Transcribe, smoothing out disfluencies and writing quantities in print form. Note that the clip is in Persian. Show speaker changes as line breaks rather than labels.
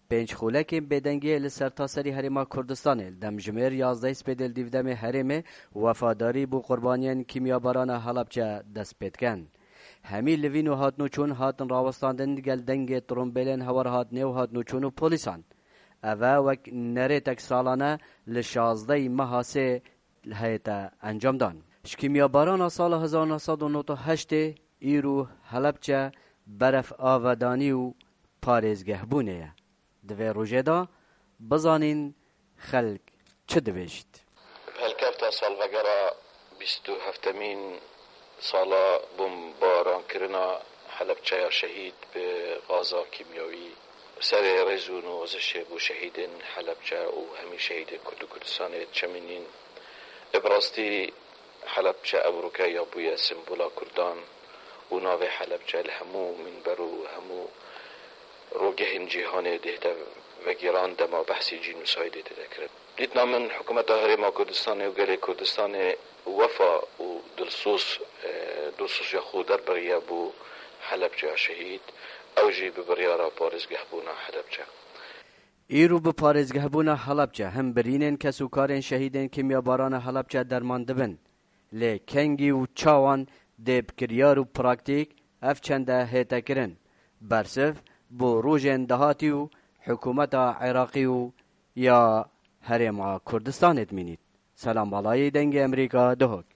پنج خولک بدنگی لسر تاسری هرما کردستان دم جمیر 11 سپیدل دیودم هرمه وفاداری بو قربانیان کیمیاباران حلبچه دست پیدکن. همی لوین و هات نوچون هاتن راوستاندن گل دنگ ترومبلن هوار هات نیو هات نوچون و پولیسان. اوه وک نره تک سالانه ل16 ماه هیتا انجام دان. کیمیاباران سال 1998 ایرو حلبچه برف آودانی و پارێزگەه بوونەیە. دەوێ ڕۆژێدا بزانین خەڵک چ دەبێشت.
هەلکەفتە ساڵڤەگەرە 27مین ساڵە بۆمبارانکردنا حەلەبچەیە شەهید بە غازا کیمیاوی سەرێ ڕێزون و وەزشێ بۆ شەهیدن حەلەبچە و هەمی شەهیدن کورد و کوردستانê چەمینین. بڕاستی حەلەبچە ئەوروکەیە بوویە سمبولا کوردان و ناوێ حەلەبچە لە هەموو منبەر و هەموو روگهین جهانی دهتا و گیران دما بحثی جنوساید دکرد. دیدنا من حکومت هرما کردستان و گله کردستان وفا و دلسوس یا خود در بریا بو حلبچه شهید اوجی به بریارا پارزگه بونا حلبچه.
ایرو به پارزگه بونا حلبچه هم برینن کسوکارن شهیدن کیمیاباران حلبچه درمانده بن. لی کنگی و چاوان دب کریار و پراکتیک اف چنده هیتا کرن. برسف بو روژن دهاتی و حکومت عراقی و یا هرما کردستان ادمینید. سلام بالای دنگ امریکا دهوک.